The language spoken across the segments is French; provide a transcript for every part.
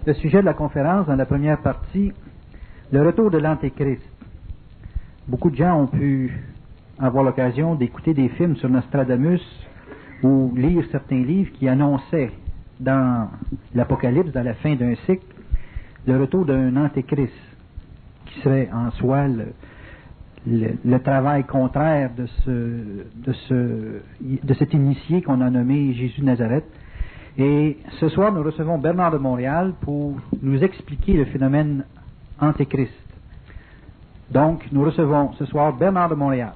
Le sujet de la conférence, dans la première partie, le retour de l'Antéchrist. Beaucoup de gens ont pu avoir l'occasion d'écouter des films sur Nostradamus ou lire certains livres qui annonçaient dans l'Apocalypse, dans la fin d'un cycle, le retour d'un Antéchrist, qui serait en soi le travail contraire de cet initié qu'on a nommé Jésus de Nazareth. Et ce soir, nous recevons Bernard de Montréal pour nous expliquer le phénomène Antéchrist. Donc, nous recevons ce soir Bernard de Montréal.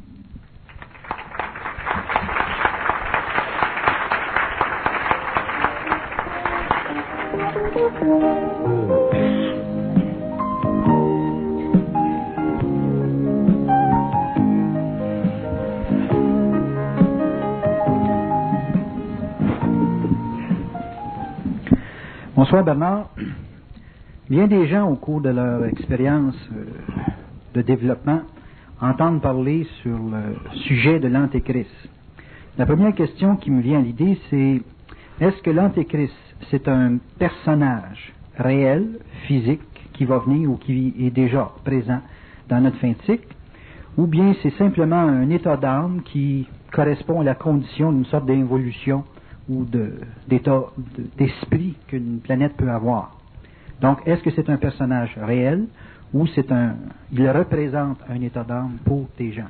Bonsoir Bernard. Bien des gens au cours de leur expérience de développement entendent parler sur le sujet de l'Antéchrist. La première question qui me vient à l'idée, c'est est-ce que l'Antéchrist, c'est un personnage réel, physique, qui va venir ou qui est déjà présent dans notre fin de cycle, ou bien c'est simplement un état d'âme qui correspond à la condition d'une sorte d'évolution ou d'état d'esprit qu'une planète peut avoir. Donc, est-ce que c'est un personnage réel ou il représente un état d'âme pour des gens?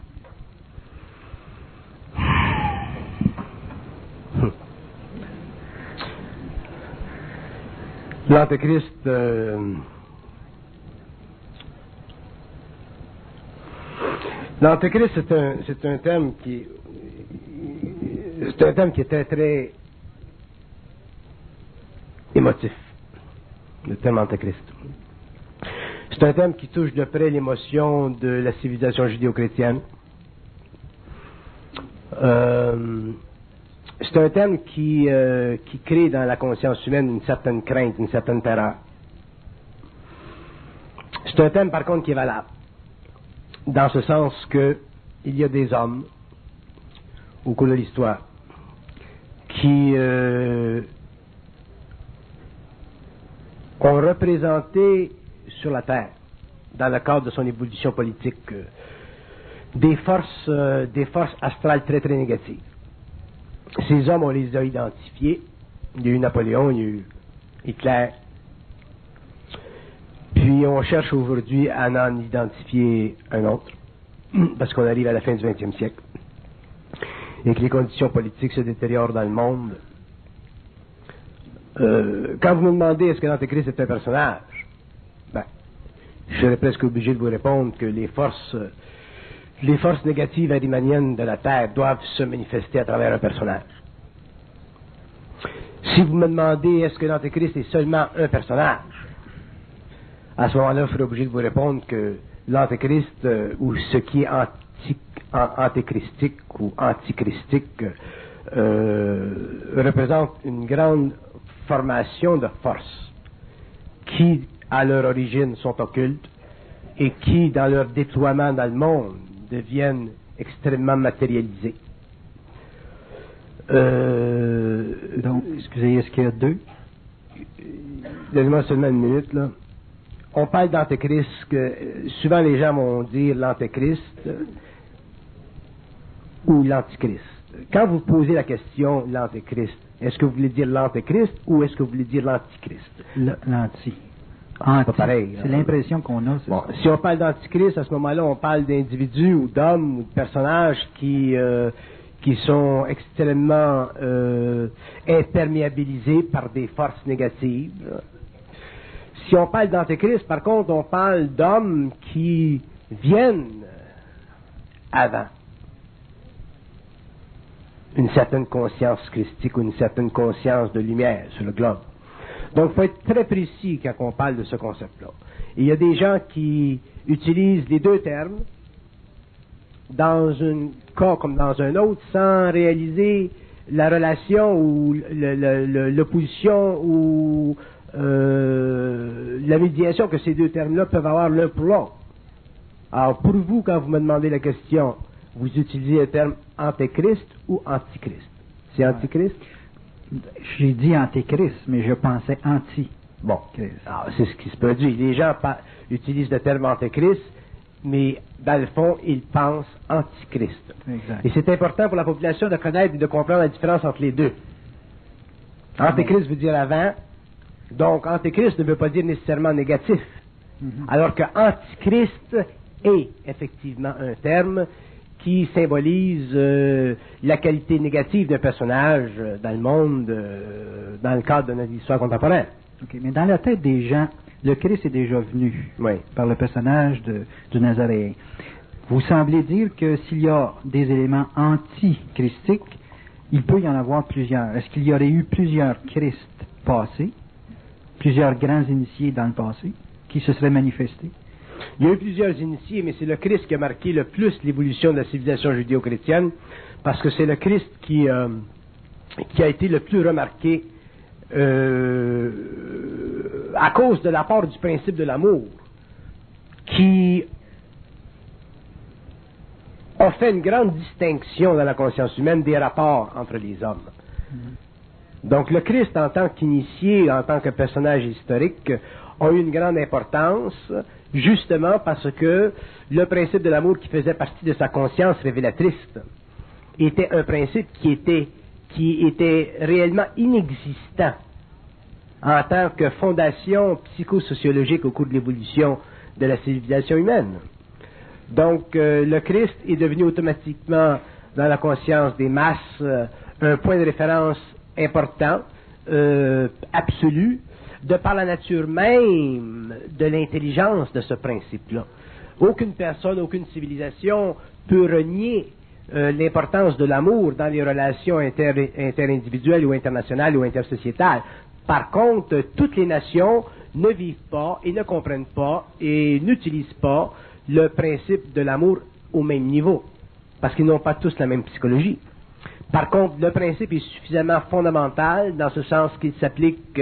L'Antéchrist, l'Antéchrist, c'est un thème qui est très très émotif, le thème Antéchrist. C'est un thème qui touche de près l'émotion de la civilisation judéo-chrétienne. C'est un thème qui crée dans la conscience humaine une certaine crainte, une certaine terreur. C'est un thème, par contre, qui est valable, dans ce sens que il y a des hommes, au cours de l'histoire, qui ont représenté sur la Terre, dans le cadre de son évolution politique, des forces astrales très très négatives. Ces hommes, on les a identifiés. Il y a eu Napoléon, il y a eu Hitler. Puis on cherche aujourd'hui à en identifier un autre, parce qu'on arrive à la fin du XXe siècle, et que les conditions politiques se détériorent dans le monde. Quand vous me demandez est-ce que l'Antéchrist est un personnage, je serais presque obligé de vous répondre que les forces négatives arimaniennes de la Terre doivent se manifester à travers un personnage. Si vous me demandez est-ce que l'Antéchrist est seulement un personnage, à ce moment-là, je serais obligé de vous répondre que l'Antéchrist, ou ce qui est antéchristique ou antichristique, représente une grande formation de forces qui, à leur origine, sont occultes et qui, dans leur déploiement dans le monde, deviennent extrêmement matérialisées. Donc, excusez, est-ce qu'il y a deux? Donnez-moi seulement une minute, là. On parle d'Antéchrist, souvent les gens vont dire l'Antéchrist ou l'Antichrist. Quand vous posez la question l'Antéchrist, est-ce que vous voulez dire l'Antéchrist ou est-ce que vous voulez dire l'Antichrist? L'anti. C'est pas pareil. C'est l'impression qu'on a. Bon, si on parle d'Antichrist, à ce moment-là, on parle d'individus ou d'hommes ou de personnages qui sont extrêmement imperméabilisés par des forces négatives. Si on parle d'Antéchrist, par contre, on parle d'hommes qui viennent avant une certaine conscience christique ou une certaine conscience de lumière sur le globe. Donc, il faut être très précis quand on parle de ce concept-là. Et il y a des gens qui utilisent les deux termes dans un cas comme dans un autre sans réaliser la relation ou l'opposition ou la médiation que ces deux termes-là peuvent avoir l'un pour l'autre. Alors, pour vous, quand vous me demandez la question, vous utilisez le terme Antéchrist ou Antichrist? C'est Antichrist? J'ai dit Antéchrist, mais je pensais anti. Bon, Christ. alors, c'est ce qui se produit. Les gens utilisent le terme antéchrist, mais dans le fond, ils pensent antichrist. Exact. Et c'est important pour la population de connaître et de comprendre la différence entre les deux. Antéchrist veut dire avant, donc antéchrist ne veut pas dire nécessairement négatif. Alors que antichrist est effectivement un terme qui symbolise la qualité négative d'un personnage dans le monde, dans le cadre de notre histoire contemporaine. OK, mais dans la tête des gens, le Christ est déjà venu par le personnage du Nazaréen. Vous semblez dire que s'il y a des éléments antichristiques, il peut y en avoir plusieurs. Est-ce qu'il y aurait eu plusieurs Christ passés, plusieurs grands initiés dans le passé, qui se seraient manifestés? Il y a eu plusieurs initiés, mais c'est le Christ qui a marqué le plus l'évolution de la civilisation judéo-chrétienne, parce que c'est le Christ qui a été le plus remarqué à cause de l'apport du principe de l'amour, qui a fait une grande distinction dans la conscience humaine des rapports entre les hommes. Donc le Christ, en tant qu'initié, en tant que personnage historique, a eu une grande importance, justement parce que le principe de l'amour qui faisait partie de sa conscience révélatrice était un principe qui était réellement inexistant en tant que fondation psychosociologique au cours de l'évolution de la civilisation humaine. Donc, le Christ est devenu automatiquement, dans la conscience des masses, un point de référence important, absolu, de par la nature même de l'intelligence de ce principe-là. Aucune personne, aucune civilisation peut renier l'importance de l'amour dans les relations interindividuelles ou internationales ou intersociétales. Par contre, toutes les nations ne vivent pas et ne comprennent pas et n'utilisent pas le principe de l'amour au même niveau, parce qu'ils n'ont pas tous la même psychologie. Par contre, le principe est suffisamment fondamental dans ce sens qu'il s'applique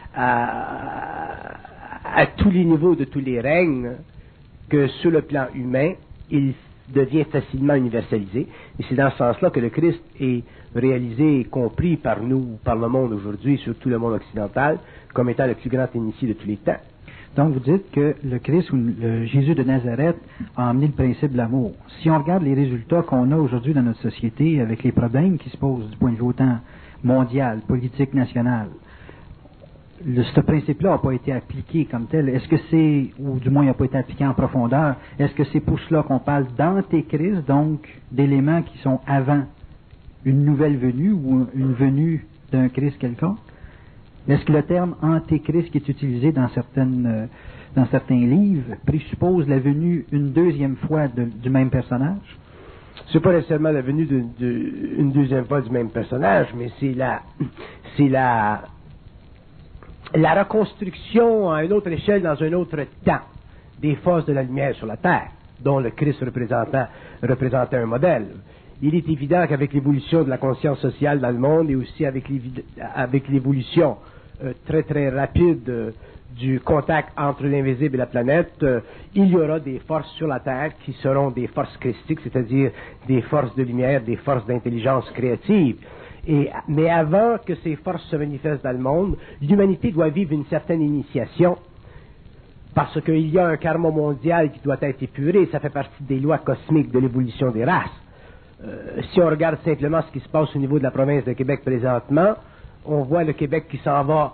à tous les niveaux de tous les règnes, que sur le plan humain, il devient facilement universalisé. Et c'est dans ce sens-là que le Christ est réalisé et compris par nous, par le monde aujourd'hui, surtout le monde occidental, comme étant le plus grand initié de tous les temps. Donc, vous dites que le Christ ou le Jésus de Nazareth a amené le principe de l'amour. Si on regarde les résultats qu'on a aujourd'hui dans notre société, avec les problèmes qui se posent du point de vue autant mondial, politique, national, ce principe-là n'a pas été appliqué comme tel. Est-ce que c'est, ou du moins il n'a pas été appliqué en profondeur, est-ce que c'est pour cela qu'on parle d'antéchrist, donc d'éléments qui sont avant une nouvelle venue ou une venue d'un Christ quelconque? Est-ce que le terme antéchrist qui est utilisé dans certains livres présuppose la venue une deuxième fois du même personnage? C'est pas nécessairement la venue une deuxième fois du même personnage, mais c'est la reconstruction à une autre échelle, dans un autre temps, des forces de la lumière sur la terre, dont le Christ représentait un modèle. Il est évident qu'avec l'évolution de la conscience sociale dans le monde et aussi avec l'évolution très très rapide du contact entre l'invisible et la planète, il y aura des forces sur la Terre qui seront des forces christiques, c'est-à-dire des forces de lumière, des forces d'intelligence créative. Mais avant que ces forces se manifestent dans le monde, l'humanité doit vivre une certaine initiation, parce qu'il y a un karma mondial qui doit être épuré. Ça fait partie des lois cosmiques de l'évolution des races. Si on regarde simplement ce qui se passe au niveau de la province de Québec présentement, on voit le Québec qui s'en va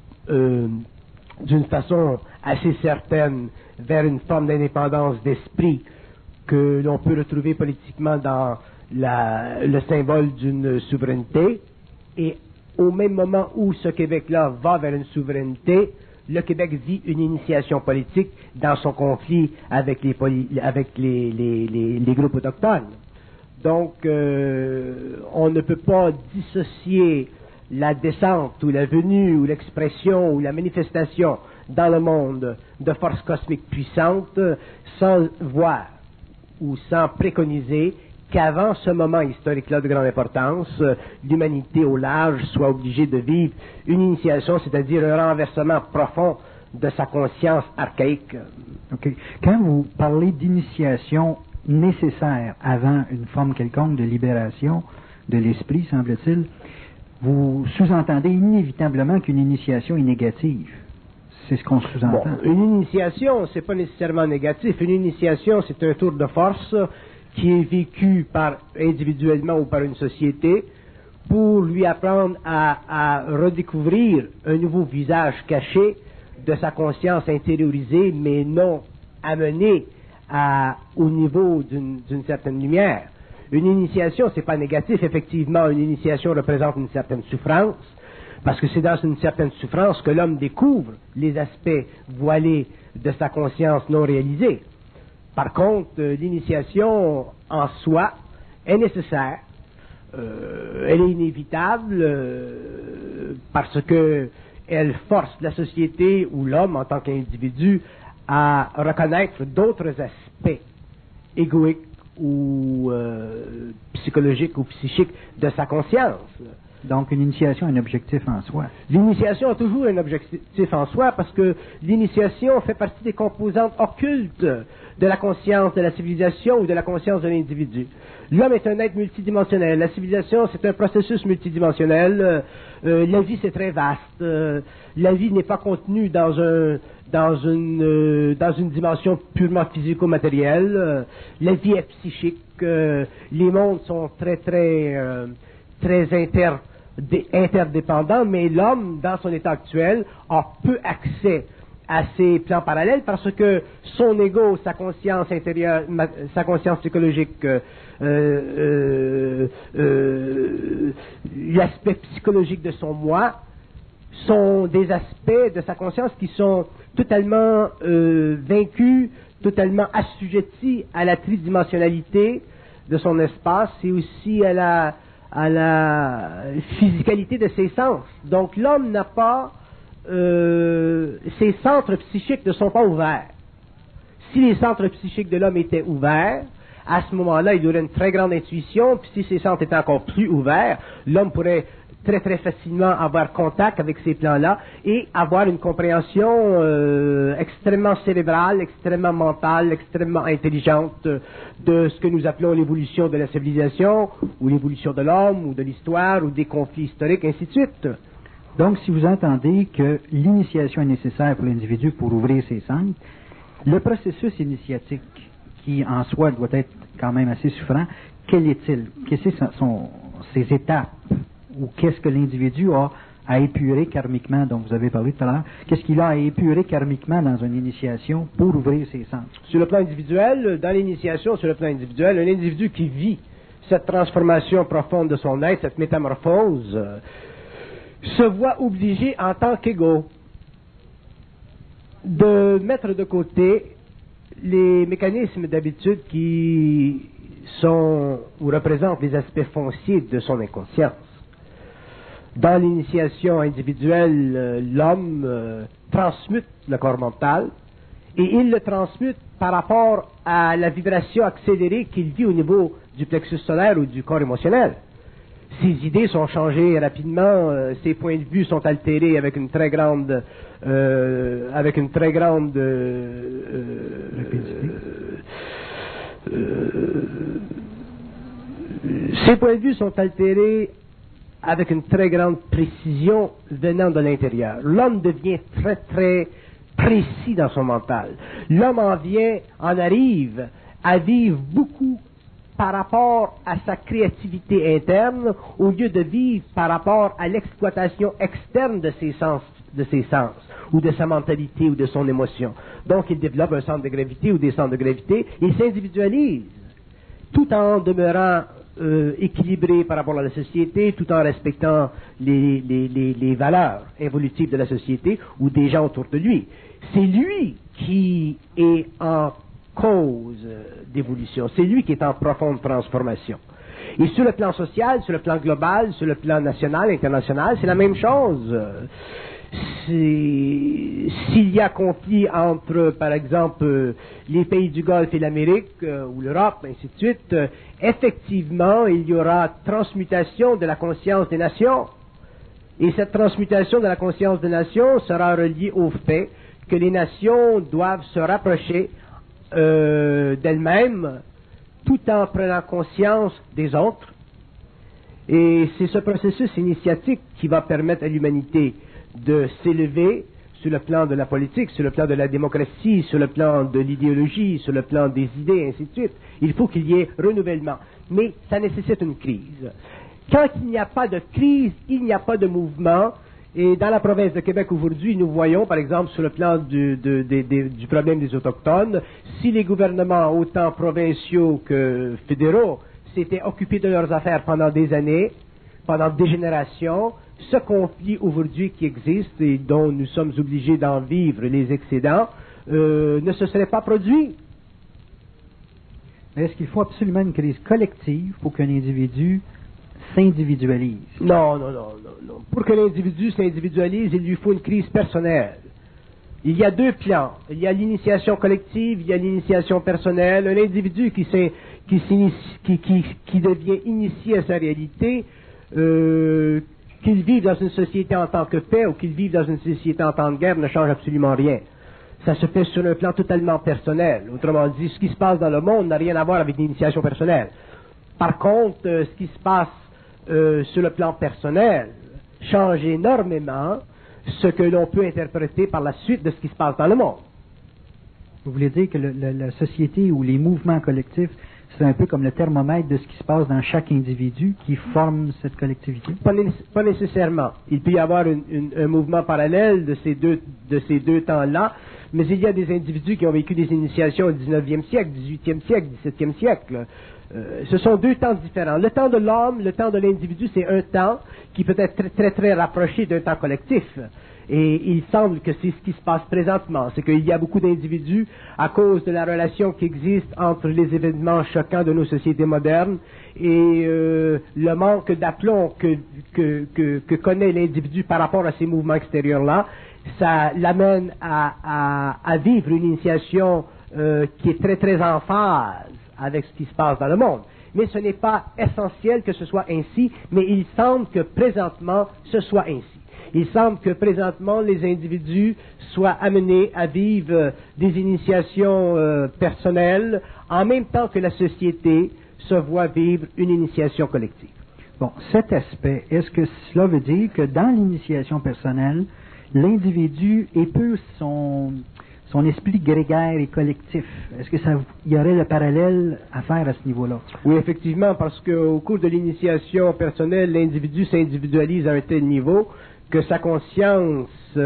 d'une façon assez certaine vers une forme d'indépendance d'esprit que l'on peut retrouver politiquement dans le symbole d'une souveraineté. Et au même moment où ce Québec-là va vers une souveraineté, le Québec vit une initiation politique dans son conflit avec les groupes autochtones. Donc, on ne peut pas dissocier la descente ou la venue ou l'expression ou la manifestation dans le monde de forces cosmiques puissantes sans voir ou sans préconiser qu'avant ce moment historique-là de grande importance, l'humanité au large soit obligée de vivre une initiation, c'est-à-dire un renversement profond de sa conscience archaïque. Okay. Quand vous parlez d'initiation nécessaire avant une forme quelconque de libération de l'esprit, semble-t-il, vous sous-entendez inévitablement qu'une initiation est négative. C'est ce qu'on sous-entend. Bon, une initiation, c'est pas nécessairement négatif. Une initiation, c'est un tour de force qui est vécu individuellement ou par une société pour lui apprendre à redécouvrir un nouveau visage caché de sa conscience intériorisée, mais non amené au niveau d'une certaine lumière. Une initiation, c'est pas négatif. Effectivement, une initiation représente une certaine souffrance, parce que c'est dans une certaine souffrance que l'homme découvre les aspects voilés de sa conscience non réalisée. Par contre, l'initiation en soi est nécessaire. Elle est inévitable parce que elle force la société ou l'homme en tant qu'individu à reconnaître d'autres aspects égoïques ou psychologiques ou psychiques de sa conscience. Donc, une initiation a un objectif en soi. L'initiation a toujours un objectif en soi parce que l'initiation fait partie des composantes occultes de la conscience de la civilisation ou de la conscience de l'individu. L'homme est un être multidimensionnel. La civilisation, c'est un processus multidimensionnel. La vie, c'est très vaste. La vie n'est pas contenue dans une dimension purement physico-matérielle. La vie est psychique. Les mondes sont très interdépendants, mais l'homme, dans son état actuel, a peu accès à ces plans parallèles parce que son ego, sa conscience intérieure, sa conscience psychologique, l'aspect psychologique de son moi, sont des aspects de sa conscience qui sont totalement vaincus, totalement assujettis à la tridimensionnalité de son espace et aussi à la physicalité de ses sens. Donc l'homme n'a pas ses centres psychiques ne sont pas ouverts. Si les centres psychiques de l'homme étaient ouverts, à ce moment-là, il y aurait une très grande intuition, puis si ces centres étaient encore plus ouverts, l'homme pourrait très facilement avoir contact avec ces plans-là et avoir une compréhension extrêmement cérébrale, extrêmement mentale, extrêmement intelligente de ce que nous appelons l'évolution de la civilisation, ou l'évolution de l'homme, ou de l'histoire, ou des conflits historiques, ainsi de suite. Donc, si vous entendez que l'initiation est nécessaire pour l'individu pour ouvrir ses sens, le processus initiatique, qui en soi doit être quand même assez souffrant, quel est-il? Quelles sont ses étapes? Ou qu'est-ce que l'individu a à épurer karmiquement, dont vous avez parlé tout à l'heure? Qu'est-ce qu'il a à épurer karmiquement dans une initiation pour ouvrir ses sens? Sur le plan individuel, dans l'initiation, sur le plan individuel, un individu qui vit cette transformation profonde de son être, cette métamorphose, se voit obligé en tant qu'égo de mettre de côté les mécanismes d'habitude qui sont ou représentent les aspects fonciers de son inconscience. Dans l'initiation individuelle, l'homme transmute le corps mental et il le transmute par rapport à la vibration accélérée qu'il vit au niveau du plexus solaire ou du corps émotionnel. Ses idées sont changées rapidement, ses points de vue sont altérés avec une très grande ses points de vue sont altérés avec une très grande précision venant de l'intérieur. L'homme devient très précis dans son mental. L'homme en arrive à vivre beaucoup par rapport à sa créativité interne, au lieu de vivre par rapport à l'exploitation externe de ses sens, ou de sa mentalité, ou de son émotion. Donc, il développe un centre de gravité ou des centres de gravité, il s'individualise, tout en demeurant équilibré par rapport à la société, tout en respectant les valeurs évolutives de la société ou des gens autour de lui. C'est lui qui est en cause d'évolution. C'est lui qui est en profonde transformation. Et sur le plan social, sur le plan global, sur le plan national, international, c'est la même chose. S'il y a conflit entre, par exemple, les pays du Golfe et l'Amérique, ou l'Europe, ainsi de suite, effectivement, il y aura transmutation de la conscience des nations. Et cette transmutation de la conscience des nations sera reliée au fait que les nations doivent se rapprocher d'elles-mêmes tout en prenant conscience des autres. Et c'est ce processus initiatique qui va permettre à l'humanité de s'élever sur le plan de la politique, sur le plan de la démocratie, sur le plan de l'idéologie, sur le plan des idées, et ainsi de suite. Il faut qu'il y ait renouvellement. Mais ça nécessite une crise. Quand il n'y a pas de crise, il n'y a pas de mouvement. Et dans la province de Québec aujourd'hui, nous voyons, par exemple, sur le plan du problème des Autochtones, si les gouvernements, autant provinciaux que fédéraux, s'étaient occupés de leurs affaires pendant des années, pendant des générations, ce conflit aujourd'hui qui existe et dont nous sommes obligés d'en vivre les excédents, ne se serait pas produit. Est-ce qu'il faut absolument une crise collective pour qu'un individu s'individualise? Non. Pour que l'individu s'individualise, il lui faut une crise personnelle. Il y a deux plans. Il y a l'initiation collective, il y a l'initiation personnelle. Un individu qui devient initié à sa réalité, qu'il vive dans une société en tant que paix ou qu'il vive dans une société en temps de guerre ne change absolument rien. Ça se fait sur un plan totalement personnel. Autrement dit, ce qui se passe dans le monde n'a rien à voir avec l'initiation personnelle. Par contre, ce qui se passe sur le plan personnel change énormément ce que l'on peut interpréter par la suite de ce qui se passe dans le monde. Vous voulez dire que la société ou les mouvements collectifs, c'est un peu comme le thermomètre de ce qui se passe dans chaque individu qui forme cette collectivité? Pas nécessairement. Il peut y avoir un mouvement parallèle de ces deux temps-là, mais il y a des individus qui ont vécu des initiations au 19e siècle, 18e siècle, 17e siècle. Ce sont deux temps différents. Le temps de l'homme, le temps de l'individu, c'est un temps qui peut être très, très rapproché d'un temps collectif. Et il semble que c'est ce qui se passe présentement. C'est qu'il y a beaucoup d'individus, à cause de la relation qui existe entre les événements choquants de nos sociétés modernes et le manque d'aplomb que connaît l'individu par rapport à ces mouvements extérieurs-là, ça l'amène à vivre une initiation qui est très, très en phase avec ce qui se passe dans le monde. Mais ce n'est pas essentiel que ce soit ainsi, mais il semble que présentement ce soit ainsi. Il semble que présentement les individus soient amenés à vivre des initiations personnelles en même temps que la société se voit vivre une initiation collective. Bon, cet aspect, est-ce que cela veut dire que dans l'initiation personnelle, l'individu épouse son esprit grégaire et collectif? Est-ce que il y aurait le parallèle à faire à ce niveau-là? Oui, effectivement, parce qu'au cours de l'initiation personnelle, l'individu s'individualise à un tel niveau que sa conscience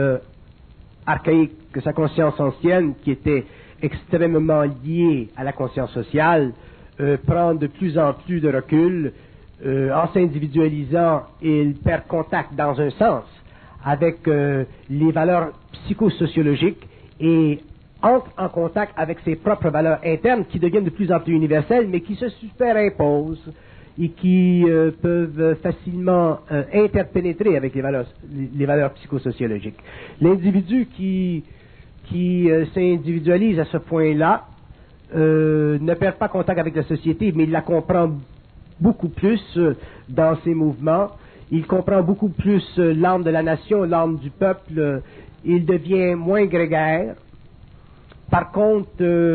archaïque, que sa conscience ancienne, qui était extrêmement liée à la conscience sociale, prend de plus en plus de recul. En s'individualisant, il perd contact dans un sens avec les valeurs psychosociologiques et entre en contact avec ses propres valeurs internes qui deviennent de plus en plus universelles, mais qui se superimposent et qui peuvent facilement interpénétrer avec les valeurs psychosociologiques. L'individu qui s'individualise à ce point-là ne perd pas contact avec la société, mais il la comprend beaucoup plus dans ses mouvements. Il comprend beaucoup plus l'âme de la nation, l'âme du peuple. Il devient moins grégaire. Par contre,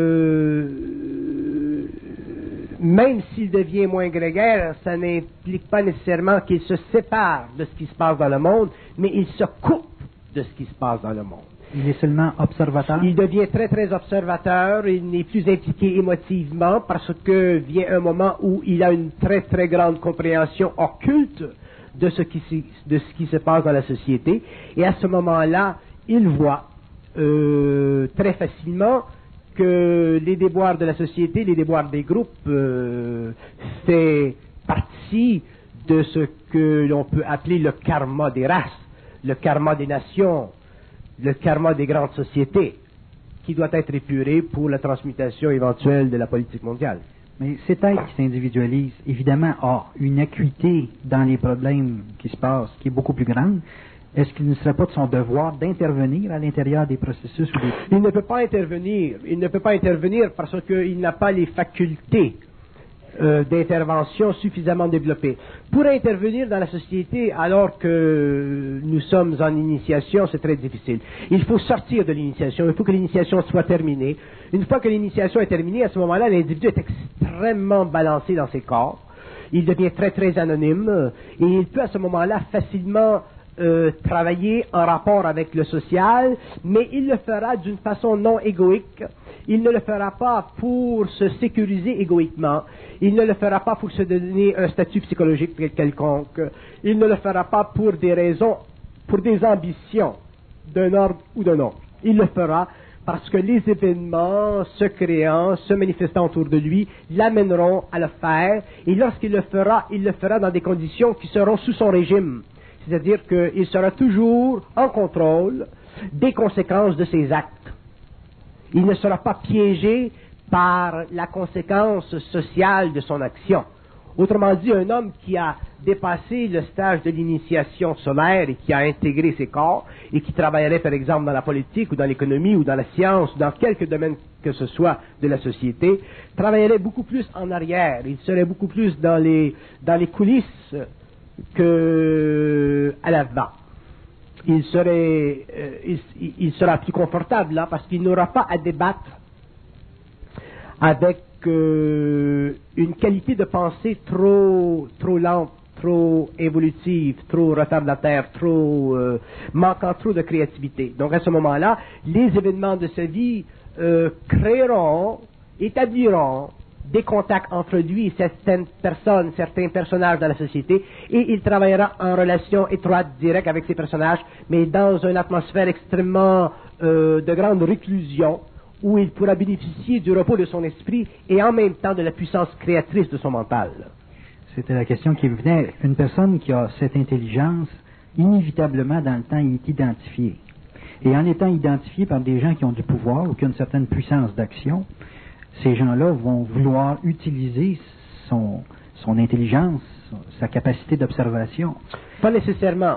même s'il devient moins grégaire, ça n'implique pas nécessairement qu'il se sépare de ce qui se passe dans le monde, mais il se coupe de ce qui se passe dans le monde. Il est seulement observateur? Il devient très, très observateur. Il n'est plus impliqué émotivement parce que vient un moment où il a une très, très grande compréhension occulte de ce qui se passe dans la société. Et à ce moment-là, il voit très facilement que les déboires de la société, les déboires des groupes, fait partie de ce que l'on peut appeler le karma des races, le karma des nations, le karma des grandes sociétés, qui doit être épuré pour la transmutation éventuelle de la politique mondiale. Mais cet être qui s'individualise, évidemment, a une acuité dans les problèmes qui se passent qui est beaucoup plus grande. Est-ce qu'il ne serait pas de son devoir d'intervenir à l'intérieur des processus? Il ne peut pas intervenir. Il ne peut pas intervenir parce qu'il n'a pas les facultés d'intervention suffisamment développées. Pour intervenir dans la société alors que nous sommes en initiation, c'est très difficile. Il faut sortir de l'initiation. Il faut que l'initiation soit terminée. Une fois que l'initiation est terminée, à ce moment-là, l'individu est extrêmement balancé dans ses corps. Il devient très, très anonyme et il peut à ce moment-là facilement travailler en rapport avec le social, mais il le fera d'une façon non égoïque. Il ne le fera pas pour se sécuriser égoïquement. Il ne le fera pas pour se donner un statut psychologique quelconque. Il ne le fera pas pour des raisons, pour des ambitions d'un ordre ou d'un autre. Il le fera parce que les événements se créant, se manifestant autour de lui, l'amèneront à le faire. Et lorsqu'il le fera dans des conditions qui seront sous son régime. C'est-à-dire qu'il sera toujours en contrôle des conséquences de ses actes. Il ne sera pas piégé par la conséquence sociale de son action. Autrement dit, un homme qui a dépassé le stage de l'initiation solaire et qui a intégré ses corps et qui travaillerait par exemple dans la politique ou dans l'économie ou dans la science ou dans quelque domaine que ce soit de la société, travaillerait beaucoup plus en arrière. Il serait beaucoup plus dans les coulisses que à l'avant. Il sera plus confortable là parce qu'il n'aura pas à débattre avec une qualité de pensée trop lente, trop évolutive, trop retardataire, manquant trop de créativité. Donc à ce moment-là, les événements de sa vie établiront des contacts entre lui et certaines personnes, certains personnages dans la société, et il travaillera en relation étroite, directe avec ces personnages, mais dans une atmosphère extrêmement de grande réclusion, où il pourra bénéficier du repos de son esprit et en même temps de la puissance créatrice de son mental. C'était la question qui venait. Une personne qui a cette intelligence, inévitablement dans le temps, il est identifié. Et en étant identifié par des gens qui ont du pouvoir ou qui ont une certaine puissance d'action, ces gens-là vont vouloir utiliser son intelligence, sa capacité d'observation. Pas nécessairement.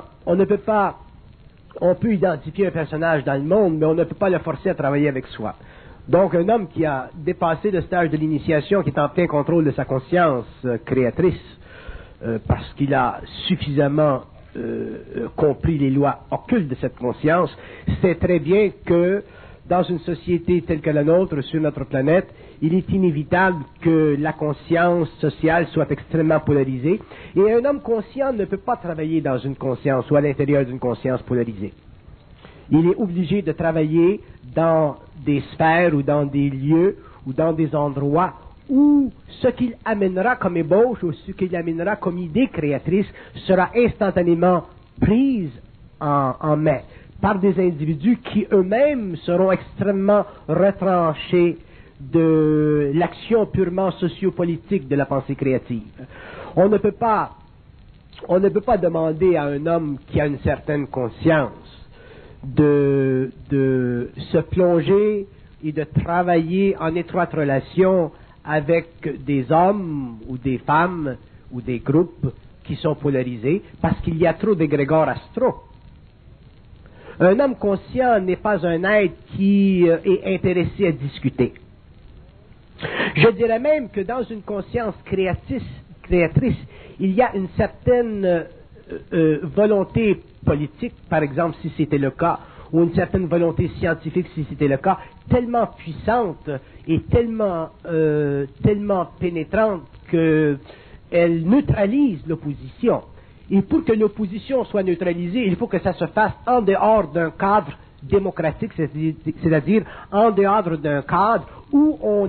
On peut identifier un personnage dans le monde, mais on ne peut pas le forcer à travailler avec soi. Donc, un homme qui a dépassé le stage de l'initiation, qui est en plein contrôle de sa conscience créatrice, parce qu'il a suffisamment compris les lois occultes de cette conscience, sait très bien que dans une société telle que la nôtre, sur notre planète, il est inévitable que la conscience sociale soit extrêmement polarisée. Et un homme conscient ne peut pas travailler dans une conscience ou à l'intérieur d'une conscience polarisée. Il est obligé de travailler dans des sphères ou dans des lieux ou dans des endroits où ce qu'il amènera comme ébauche ou ce qu'il amènera comme idée créatrice sera instantanément prise en main par des individus qui eux-mêmes seront extrêmement retranchés de l'action purement sociopolitique de la pensée créative. On ne peut pas demander à un homme qui a une certaine conscience de se plonger et de travailler en étroite relation avec des hommes ou des femmes ou des groupes qui sont polarisés parce qu'il y a trop d'égrégores astraux. Un homme conscient n'est pas un être qui est intéressé à discuter. Je dirais même que dans une conscience créatrice, il y a une certaine volonté politique, par exemple si c'était le cas, ou une certaine volonté scientifique si c'était le cas, tellement puissante et tellement pénétrante qu'elle neutralise l'opposition. Et pour que l'opposition soit neutralisée, il faut que ça se fasse en dehors d'un cadre démocratique, c'est-à-dire en dehors d'un cadre où on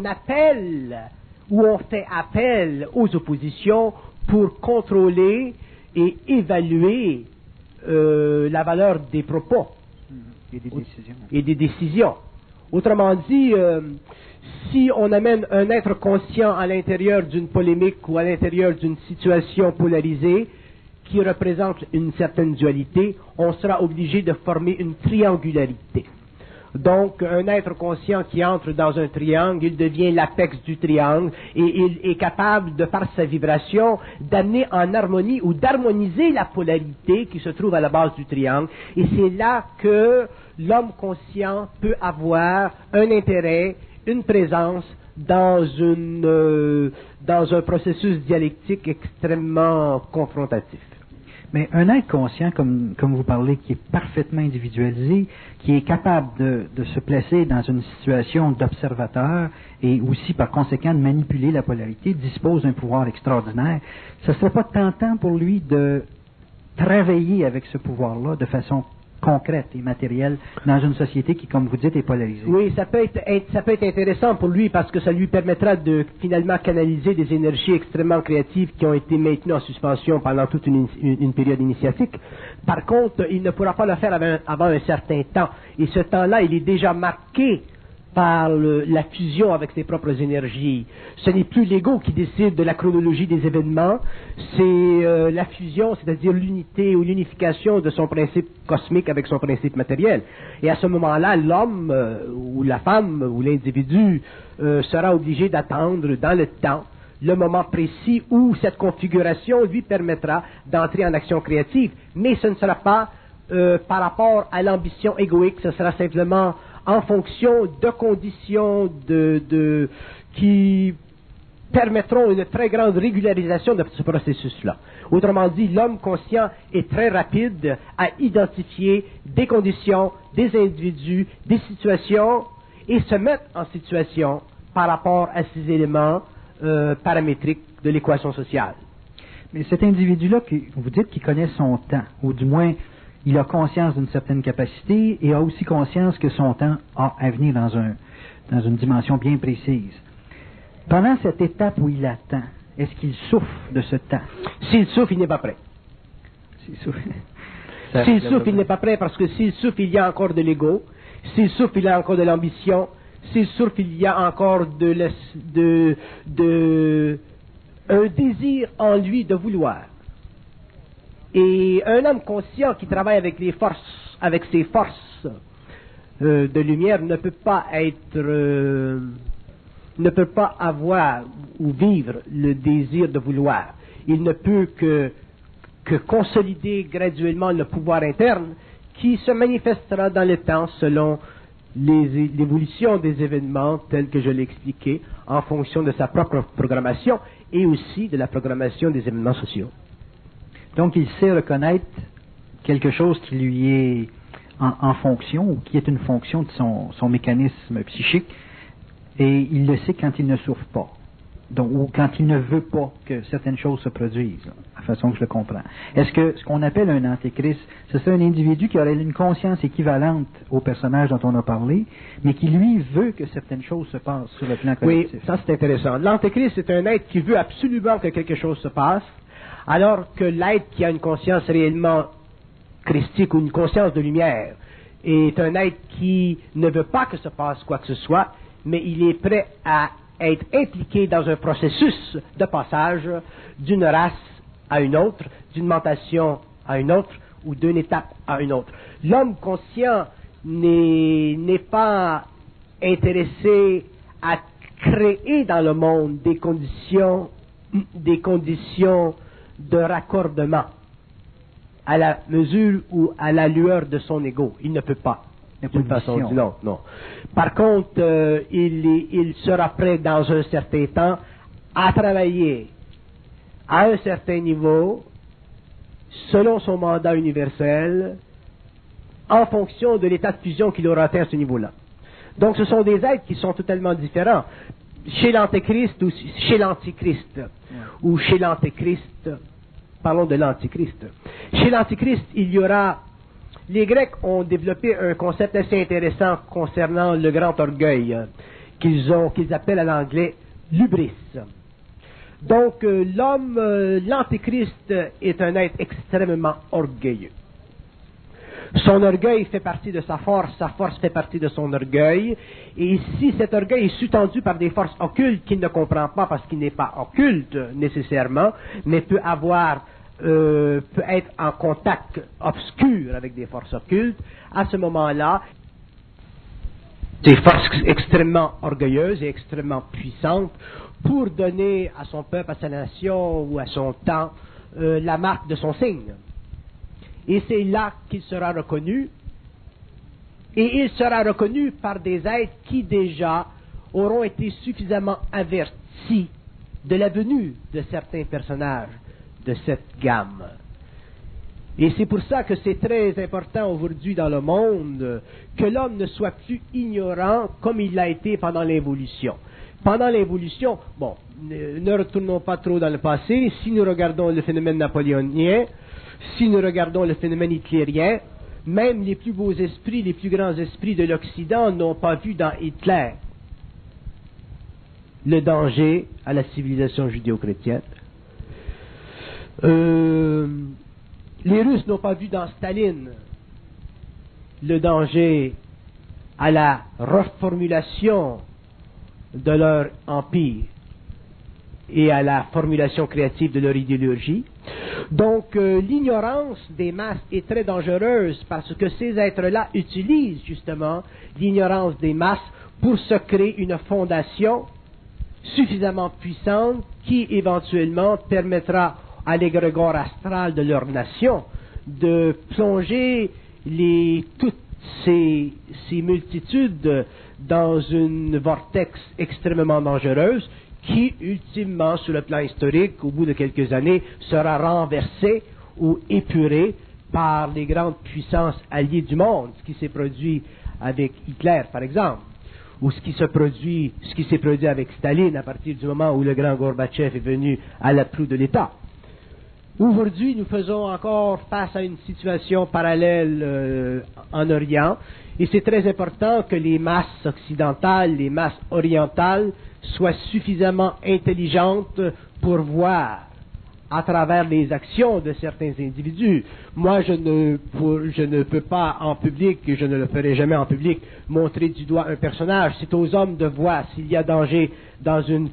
fait appel aux oppositions pour contrôler et évaluer la valeur des propos et des décisions. Autrement dit, si on amène un être conscient à l'intérieur d'une polémique ou à l'intérieur d'une situation polarisée, qui représente une certaine dualité, on sera obligé de former une triangularité. Donc, un être conscient qui entre dans un triangle, il devient l'apex du triangle et il est capable, de par sa vibration, d'amener en harmonie ou d'harmoniser la polarité qui se trouve à la base du triangle. Et c'est là que l'homme conscient peut avoir un intérêt, une présence dans un processus dialectique extrêmement confrontatif. Mais un être conscient, comme vous parlez, qui est parfaitement individualisé, qui est capable de se placer dans une situation d'observateur et aussi par conséquent de manipuler la polarité, dispose d'un pouvoir extraordinaire, ce ne serait pas tentant pour lui de travailler avec ce pouvoir-là de façon concrète et matérielle dans une société qui, comme vous dites, est polarisée. Oui, ça peut être intéressant pour lui parce que ça lui permettra de finalement canaliser des énergies extrêmement créatives qui ont été maintenues en suspension pendant toute une période initiatique. Par contre, il ne pourra pas le faire avant un certain temps. Et ce temps-là, il est déjà marqué par la fusion avec ses propres énergies. Ce n'est plus l'ego qui décide de la chronologie des événements, c'est la fusion, c'est-à-dire l'unité ou l'unification de son principe cosmique avec son principe matériel. Et à ce moment-là, l'homme ou la femme ou l'individu sera obligé d'attendre dans le temps le moment précis où cette configuration lui permettra d'entrer en action créative. Mais ce ne sera pas par rapport à l'ambition égoïque, ce sera simplement en fonction de conditions qui permettront une très grande régularisation de ce processus-là. Autrement dit, l'homme conscient est très rapide à identifier des conditions, des individus, des situations et se mettre en situation par rapport à ces éléments paramétriques de l'équation sociale. Mais cet individu-là, vous dites qu'il connaît son temps, ou du moins il a conscience d'une certaine capacité et a aussi conscience que son temps a à venir dans une dimension bien précise. Pendant cette étape où il attend, est-ce qu'il souffre de ce temps? S'il souffre, il n'est pas prêt. S'il souffre, il n'est pas prêt parce que s'il souffre, il y a encore de l'ego. S'il souffre, il y a encore de l'ambition. S'il souffre, il y a encore un désir en lui de vouloir. Et un homme conscient qui travaille avec ses forces de lumière ne peut pas avoir ou vivre le désir de vouloir. Il ne peut que consolider graduellement le pouvoir interne qui se manifestera dans le temps selon l'évolution des événements tels que je l'ai expliqué en fonction de sa propre programmation et aussi de la programmation des événements sociaux. Donc, il sait reconnaître quelque chose qui lui est en fonction, ou qui est une fonction de son mécanisme psychique, et il le sait quand il ne souffre pas, donc, ou quand il ne veut pas que certaines choses se produisent, la façon que je le comprends. Est-ce que ce qu'on appelle un antéchrist, ce serait un individu qui aurait une conscience équivalente au personnage dont on a parlé, mais qui, lui, veut que certaines choses se passent sur le plan collectif? Oui, ça c'est intéressant. L'antéchrist est un être qui veut absolument que quelque chose se passe, alors que l'être qui a une conscience réellement christique ou une conscience de lumière est un être qui ne veut pas que se passe quoi que ce soit, mais il est prêt à être impliqué dans un processus de passage d'une race à une autre, d'une mentation à une autre ou d'une étape à une autre. L'homme conscient n'est pas intéressé à créer dans le monde des conditions de raccordement à la mesure ou à la lueur de son ego. Il ne peut pas. D'une façon ou d'une autre, non. Par contre, il sera prêt dans un certain temps à travailler à un certain niveau, selon son mandat universel, en fonction de l'état de fusion qu'il aura atteint à ce niveau-là. Donc, ce sont des êtres qui sont totalement différents. Chez l'Antéchrist ou chez l'Antichrist, ou chez l'Antéchrist, parlons de l'Antichrist. Chez l'Antichrist, il y aura... Les Grecs ont développé un concept assez intéressant concernant le grand orgueil, qu'ils appellent à l'anglais l'hubris. Donc, l'Antéchrist est un être extrêmement orgueilleux. Son orgueil fait partie de sa force fait partie de son orgueil, et si cet orgueil est sous-tendu par des forces occultes qu'il ne comprend pas parce qu'il n'est pas occulte nécessairement, mais peut être en contact obscur avec des forces occultes, à ce moment-là, des forces extrêmement orgueilleuses et extrêmement puissantes pour donner à son peuple, à sa nation ou à son temps la marque de son signe. Et c'est là qu'il sera reconnu, et il sera reconnu par des êtres qui déjà auront été suffisamment avertis de la venue de certains personnages de cette gamme. Et c'est pour ça que c'est très important aujourd'hui dans le monde que l'homme ne soit plus ignorant comme il l'a été pendant l'évolution. Pendant l'évolution, bon, ne retournons pas trop dans le passé. Si nous regardons le phénomène napoléonien, Si nous regardons le phénomène hitlérien, même les plus beaux esprits, les plus grands esprits de l'Occident n'ont pas vu dans Hitler le danger à la civilisation judéo-chrétienne. Les Russes n'ont pas vu dans Staline le danger à la reformulation de leur empire et à la formulation créative de leur idéologie. Donc, l'ignorance des masses est très dangereuse parce que ces êtres-là utilisent justement l'ignorance des masses pour se créer une fondation suffisamment puissante qui éventuellement permettra à l'égrégore astral de leur nation de plonger toutes ces multitudes dans une vortex extrêmement dangereuse qui, ultimement, sur le plan historique, au bout de quelques années, sera renversée ou épurée par les grandes puissances alliées du monde, ce qui s'est produit avec Hitler, par exemple, ou ce qui s'est produit avec Staline à partir du moment où le grand Gorbatchev est venu à la proue de l'État. Aujourd'hui, nous faisons encore face à une situation parallèle en Orient, et c'est très important que les masses occidentales, les masses orientales, soient suffisamment intelligentes pour voir à travers les actions de certains individus. Moi, je ne peux pas en public, et je ne le ferai jamais en public, montrer du doigt un personnage. C'est aux hommes de voir s'il y a danger dans une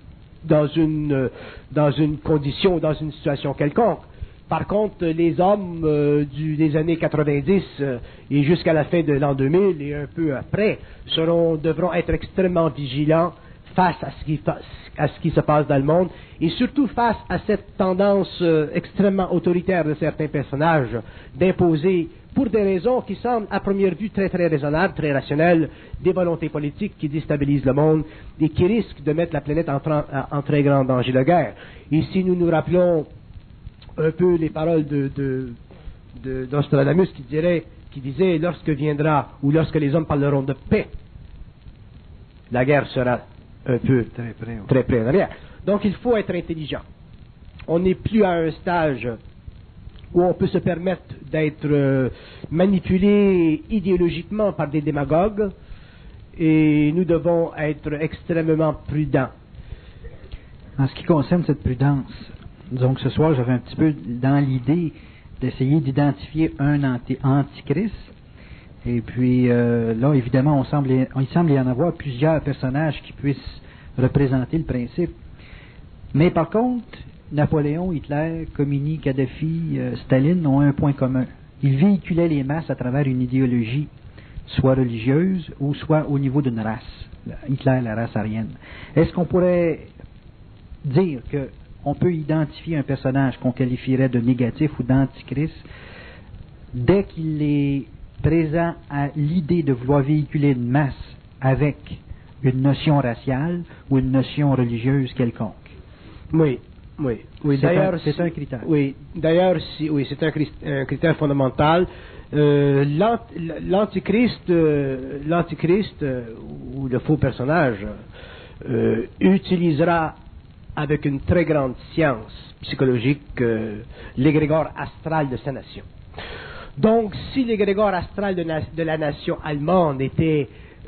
condition, dans une situation quelconque. Par contre, les hommes des années 90 et jusqu'à la fin de l'an 2000 et un peu après devront être extrêmement vigilants face à ce qui se passe dans le monde et surtout face à cette tendance extrêmement autoritaire de certains personnages d'imposer, pour des raisons qui semblent à première vue très très raisonnables, très rationnelles, des volontés politiques qui déstabilisent le monde et qui risquent de mettre la planète en très grand danger de guerre. Et si nous nous rappelons un peu les paroles d'Nostradamus qui disait lorsque viendra ou lorsque les hommes parleront de paix, la guerre sera un peu très près en arrière. Donc il faut être intelligent. On n'est plus à un stage où on peut se permettre d'être manipulé idéologiquement par des démagogues et nous devons être extrêmement prudents. En ce qui concerne cette prudence, disons que ce soir j'avais un petit peu dans l'idée d'essayer d'identifier un antichrist. Et puis là, évidemment, il semble y en avoir plusieurs personnages qui puissent représenter le principe. Mais par contre, Napoléon, Hitler, Khomeini, Kadhafi, Staline ont un point commun. Ils véhiculaient les masses à travers une idéologie, soit religieuse ou soit au niveau d'une race. Hitler, la race aryenne. Est-ce qu'on pourrait dire qu'on peut identifier un personnage qu'on qualifierait de négatif ou d'antichrist dès qu'il est présent à l'idée de vouloir véhiculer une masse avec une notion raciale ou une notion religieuse quelconque? Oui. D'ailleurs, c'est un critère. Oui, d'ailleurs, c'est un critère fondamental. L'antichrist ou le faux personnage utilisera avec une très grande science psychologique l'égrégore astral de sa nation. Donc, si l'égrégore astral de la nation allemande était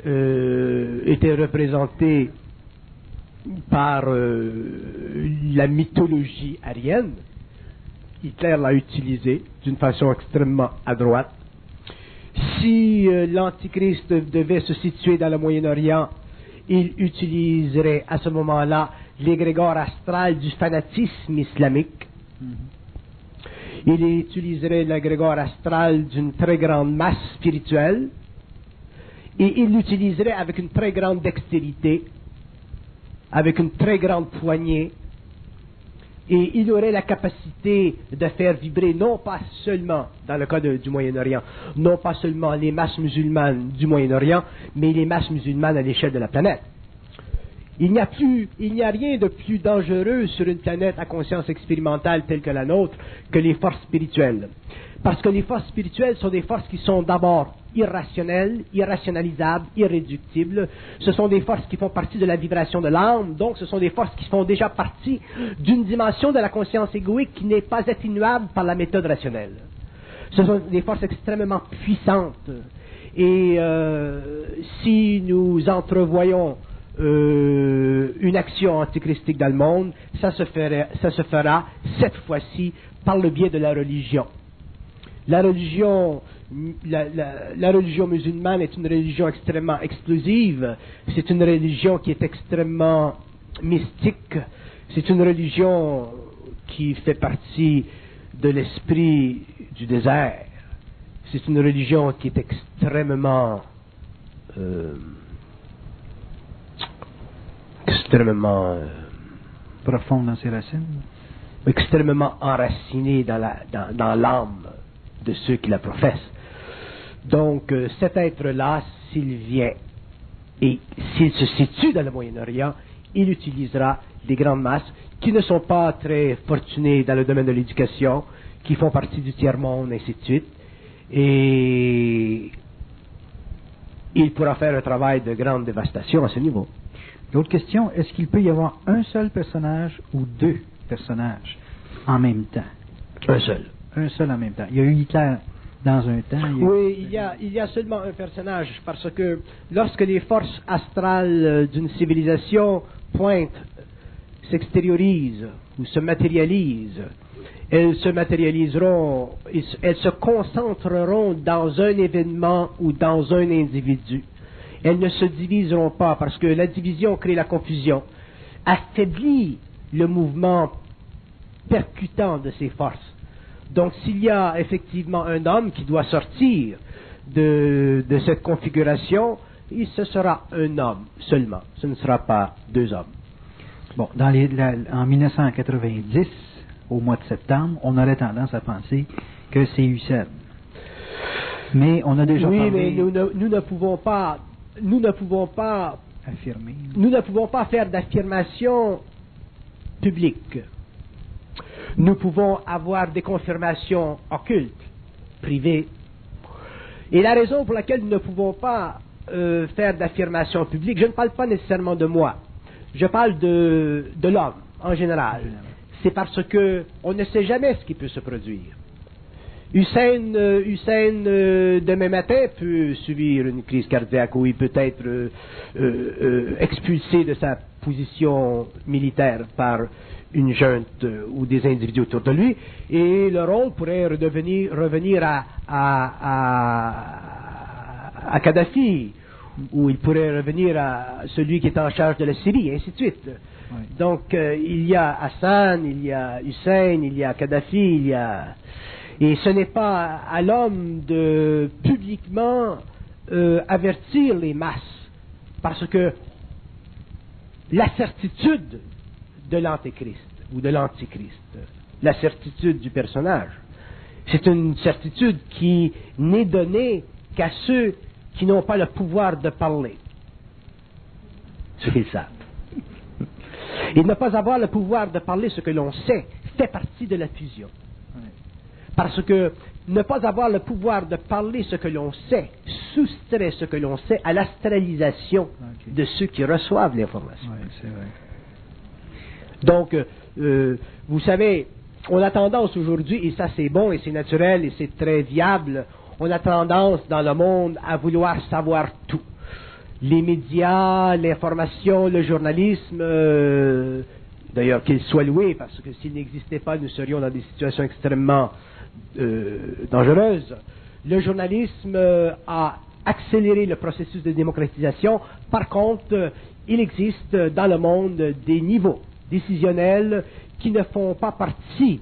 représenté par la mythologie aryenne, Hitler l'a utilisé d'une façon extrêmement adroite. Si l'Antichrist devait se situer dans le Moyen-Orient, il utiliserait à ce moment-là l'égrégore astral du fanatisme islamique. Il utiliserait l'égrégore astral d'une très grande masse spirituelle et il l'utiliserait avec une très grande dextérité, avec une très grande poignée, et il aurait la capacité de faire vibrer non pas seulement, dans le cas du Moyen-Orient, non pas seulement les masses musulmanes du Moyen-Orient, mais les masses musulmanes à l'échelle de la planète. Il n'y a rien de plus dangereux sur une planète à conscience expérimentale telle que la nôtre que les forces spirituelles. Parce que les forces spirituelles sont des forces qui sont d'abord irrationnelles, irrationalisables, irréductibles. Ce sont des forces qui font partie de la vibration de l'âme, donc ce sont des forces qui font déjà partie d'une dimension de la conscience égoïque qui n'est pas atténuable par la méthode rationnelle. Ce sont des forces extrêmement puissantes. Et si nous entrevoyons une action antichristique dans le monde, ça se fera cette fois-ci par le biais de la religion. La religion musulmane est une religion extrêmement explosive, c'est une religion qui est extrêmement mystique, c'est une religion qui fait partie de l'esprit du désert, c'est une religion qui est extrêmement profonde dans ses racines, extrêmement enracinée dans l'âme de ceux qui la professent. Donc, cet être-là, s'il vient et s'il se situe dans le Moyen-Orient, il utilisera des grandes masses qui ne sont pas très fortunées dans le domaine de l'éducation, qui font partie du tiers-monde, ainsi de suite. Et il pourra faire un travail de grande dévastation à ce niveau. L'autre question, est-ce qu'il peut y avoir un seul personnage ou deux personnages en même temps? Un seul. Un seul en même temps. Il y a eu Hitler dans un temps. Oui, il y a seulement un personnage, parce que lorsque les forces astrales d'une civilisation pointent, s'extériorisent ou se matérialisent, elles se concentreront dans un événement ou dans un individu. Elles ne se diviseront pas, parce que la division crée la confusion, affaiblit le mouvement percutant de ces forces. Donc, s'il y a effectivement un homme qui doit sortir de cette configuration, ce sera un homme seulement. Ce ne sera pas deux hommes. Bon, en 1990, au mois de septembre, on aurait tendance à penser que c'est Hussein. Mais on a déjà parlé... mais nous ne pouvons pas affirmer. Nous ne pouvons pas faire d'affirmation publique. Nous pouvons avoir des confirmations occultes, privées. Et la raison pour laquelle nous ne pouvons pas faire d'affirmation publique, je ne parle pas nécessairement de moi, je parle de l'homme en général. C'est parce que on ne sait jamais ce qui peut se produire. Hussein, demain matin, peut subir une crise cardiaque ou il peut être expulsé de sa position militaire par une junte ou des individus autour de lui, et le rôle pourrait revenir à Kadhafi, ou il pourrait revenir à celui qui est en charge de la Syrie, et ainsi de suite. Oui. Donc, il y a Hassan, il y a Hussein, il y a Kadhafi, et ce n'est pas à l'homme de publiquement avertir les masses, parce que la certitude de l'antéchrist ou de l'antichrist, la certitude du personnage, c'est une certitude qui n'est donnée qu'à ceux qui n'ont pas le pouvoir de parler, ce qu'ils savent. Et ne pas avoir le pouvoir de parler ce que l'on sait fait partie de la fusion. Parce que ne pas avoir le pouvoir de parler ce que l'on sait soustrait ce que l'on sait à l'astralisation de ceux qui reçoivent l'information. Oui, c'est vrai. Donc, vous savez, on a tendance aujourd'hui, et ça c'est bon et c'est naturel et c'est très viable, on a tendance dans le monde à vouloir savoir tout. Les médias, l'information, le journalisme, d'ailleurs qu'ils soient loués, parce que s'ils n'existaient pas, nous serions dans des situations extrêmement dangereuses. Le journalisme a accéléré le processus de démocratisation. Par contre, il existe dans le monde des niveaux décisionnels qui ne font pas partie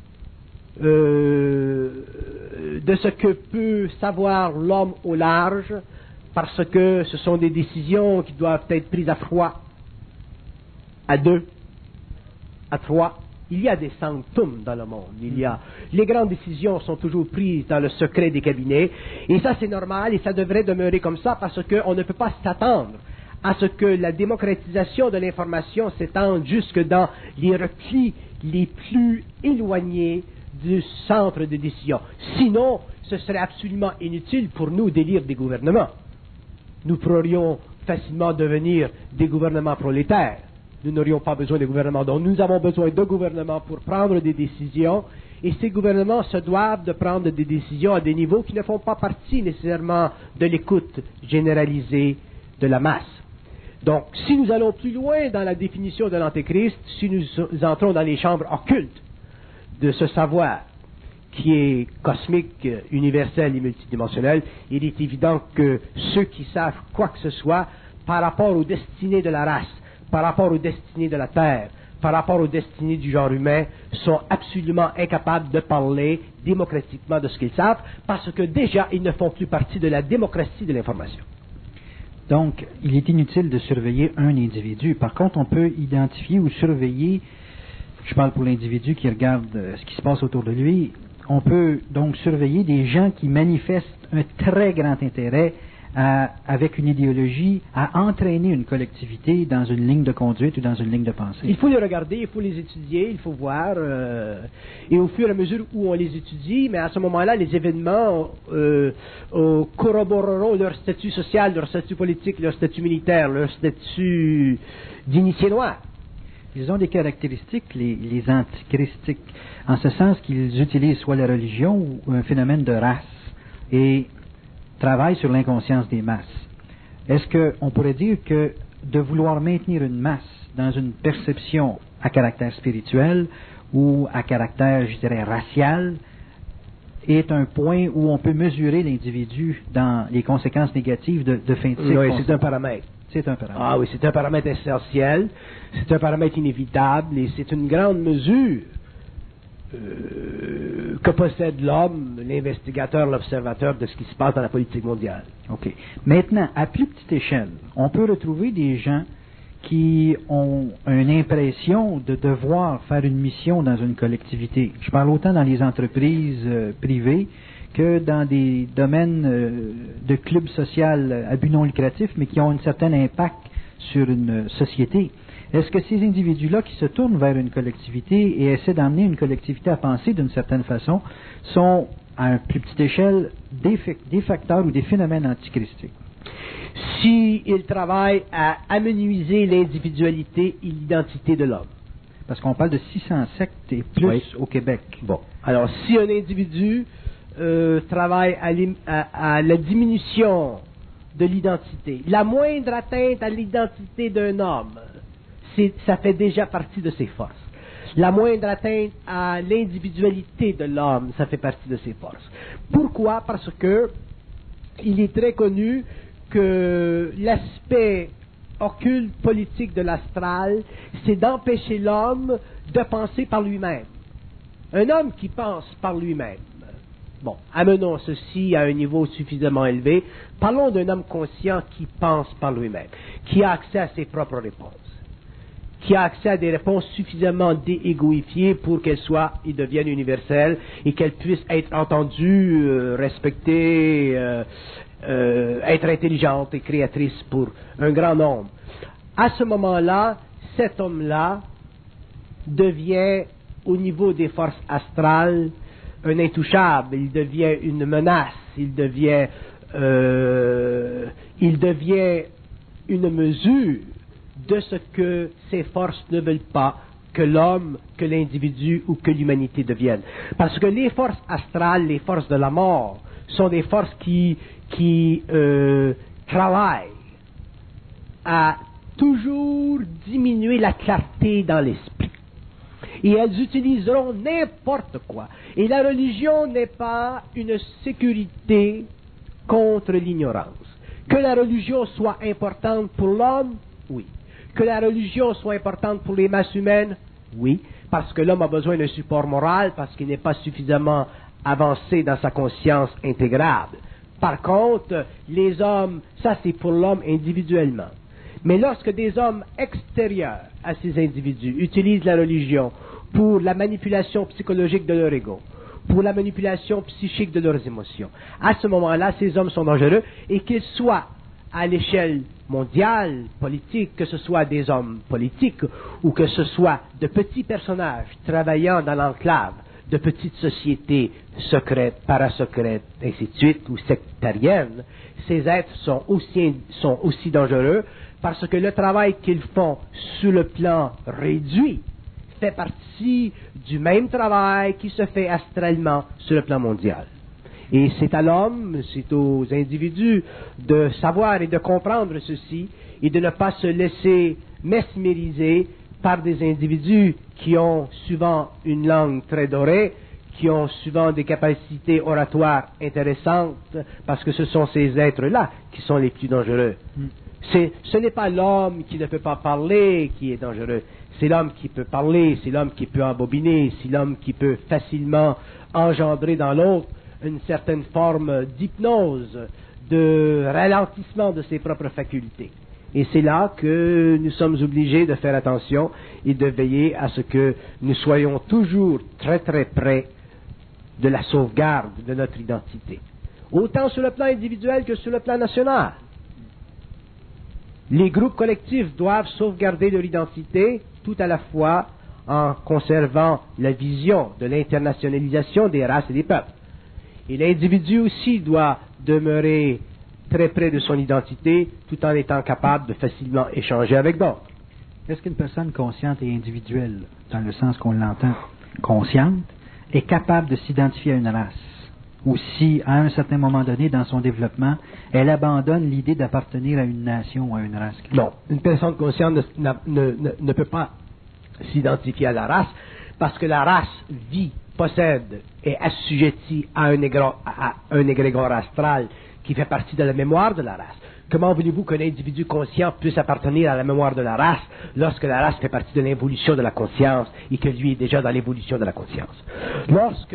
de ce que peut savoir l'homme au large, parce que ce sont des décisions qui doivent être prises à froid, à deux, à trois. Il y a des sanctums dans le monde. Les grandes décisions sont toujours prises dans le secret des cabinets, et ça c'est normal, et ça devrait demeurer comme ça, parce qu'on ne peut pas s'attendre à ce que la démocratisation de l'information s'étende jusque dans les replis les plus éloignés du centre de décision. Sinon, ce serait absolument inutile pour nous d'élire des gouvernements. Nous pourrions facilement devenir des gouvernements prolétaires. Nous n'aurions pas besoin de gouvernements. Donc nous avons besoin de gouvernements pour prendre des décisions, et ces gouvernements se doivent de prendre des décisions à des niveaux qui ne font pas partie nécessairement de l'écoute généralisée de la masse. Donc, si nous allons plus loin dans la définition de l'Antéchrist, si nous entrons dans les chambres occultes de ce savoir qui est cosmique, universel et multidimensionnel, il est évident que ceux qui savent quoi que ce soit par rapport aux destinées de la race, par rapport aux destinées de la Terre, par rapport aux destinées du genre humain, sont absolument incapables de parler démocratiquement de ce qu'ils savent, parce que déjà, ils ne font plus partie de la démocratie de l'information. Donc, il est inutile de surveiller un individu. Par contre, on peut identifier ou surveiller, je parle pour l'individu qui regarde ce qui se passe autour de lui, on peut donc surveiller des gens qui manifestent un très grand intérêt avec une idéologie à entraîner une collectivité dans une ligne de conduite ou dans une ligne de pensée. Il faut les regarder, il faut les étudier, il faut voir, et au fur et à mesure où on les étudie, mais à ce moment-là, les événements corroboreront leur statut social, leur statut politique, leur statut militaire, leur statut d'initié noir. Ils ont des caractéristiques, les antichristiques, en ce sens qu'ils utilisent soit la religion ou un phénomène de race et travaillent sur l'inconscience des masses. Est-ce qu'on pourrait dire que de vouloir maintenir une masse dans une perception à caractère spirituel ou à caractère, je dirais, racial, est un point où on peut mesurer l'individu dans les conséquences négatives de fin de cycle? Oui, c'est un paramètre. C'est un paramètre. Ah oui, c'est un paramètre essentiel, c'est un paramètre inévitable et c'est une grande mesure que possède l'homme, l'investigateur, l'observateur de ce qui se passe dans la politique mondiale. OK. Maintenant, à plus petite échelle, on peut retrouver des gens qui ont une impression de devoir faire une mission dans une collectivité. Je parle autant dans les entreprises privées que dans des domaines de clubs sociaux à but non lucratif, mais qui ont un certain impact sur une société. Est-ce que ces individus-là qui se tournent vers une collectivité et essaient d'emmener une collectivité à penser d'une certaine façon sont, à une plus petite échelle, des facteurs ou des phénomènes antichristiques? S'ils travaillent à amenuiser l'individualité et l'identité de l'homme. Parce qu'on parle de 600 sectes et plus au Québec. Bon. Alors, si un individu travaille à la diminution de l'identité, la moindre atteinte à l'identité d'un homme, ça fait déjà partie de ses forces. La moindre atteinte à l'individualité de l'homme, ça fait partie de ses forces. Pourquoi? Parce que il est très connu que l'aspect occulte politique de l'astral, c'est d'empêcher l'homme de penser par lui-même. Un homme qui pense par lui-même. Bon, amenons ceci à un niveau suffisamment élevé. Parlons d'un homme conscient qui pense par lui-même, qui a accès à ses propres réponses, qui a accès à des réponses suffisamment déégoïfiées pour qu'elles soient et deviennent universelles et qu'elles puissent être entendues, respectées, être intelligentes et créatrices pour un grand nombre. À ce moment-là, cet homme-là devient, au niveau des forces astrales, un intouchable, il devient une menace, il devient une mesure de ce que ces forces ne veulent pas que l'homme, que l'individu ou que l'humanité deviennent. Parce que les forces astrales, les forces de la mort, sont des forces qui travaillent à toujours diminuer la clarté dans l'esprit. Et elles utiliseront n'importe quoi. Et la religion n'est pas une sécurité contre l'ignorance. Que la religion soit importante pour l'homme, oui. Que la religion soit importante pour les masses humaines, oui. Parce que l'homme a besoin d'un support moral, parce qu'il n'est pas suffisamment avancé dans sa conscience intégrable. Par contre, les hommes, ça c'est pour l'homme individuellement. Mais lorsque des hommes extérieurs à ces individus utilisent la religion pour la manipulation psychologique de leur ego, pour la manipulation psychique de leurs émotions, à ce moment-là, ces hommes sont dangereux et qu'ils soient à l'échelle mondiale, politique, que ce soit des hommes politiques ou que ce soit de petits personnages travaillant dans l'enclave de petites sociétés secrètes, parasecrètes, ainsi de suite, ou sectariennes, ces êtres sont aussi dangereux parce que le travail qu'ils font sur le plan réduit fait partie du même travail qui se fait astralement sur le plan mondial. Et c'est à l'homme, c'est aux individus de savoir et de comprendre ceci et de ne pas se laisser mesmériser par des individus qui ont souvent une langue très dorée, qui ont souvent des capacités oratoires intéressantes, parce que ce sont ces êtres-là qui sont les plus dangereux. Ce n'est pas l'homme qui ne peut pas parler qui est dangereux, c'est l'homme qui peut parler, c'est l'homme qui peut embobiner, c'est l'homme qui peut facilement engendrer dans l'autre une certaine forme d'hypnose, de ralentissement de ses propres facultés. Et c'est là que nous sommes obligés de faire attention et de veiller à ce que nous soyons toujours très très près de la sauvegarde de notre identité. Autant sur le plan individuel que sur le plan national. Les groupes collectifs doivent sauvegarder leur identité tout à la fois en conservant la vision de l'internationalisation des races et des peuples. Et l'individu aussi doit demeurer très près de son identité, tout en étant capable de facilement échanger avec d'autres. Est-ce qu'une personne consciente et individuelle, dans le sens qu'on l'entend, consciente, est capable de s'identifier à une race? Ou si, à un certain moment donné, dans son développement, elle abandonne l'idée d'appartenir à une nation ou à une race? Non, une personne consciente ne peut pas s'identifier à la race, parce que la race vit, possède et assujettie à un égrégore astral qui fait partie de la mémoire de la race. Comment voulez-vous qu'un individu conscient puisse appartenir à la mémoire de la race lorsque la race fait partie de l'évolution de la conscience et que lui est déjà dans l'évolution de la conscience? Lorsque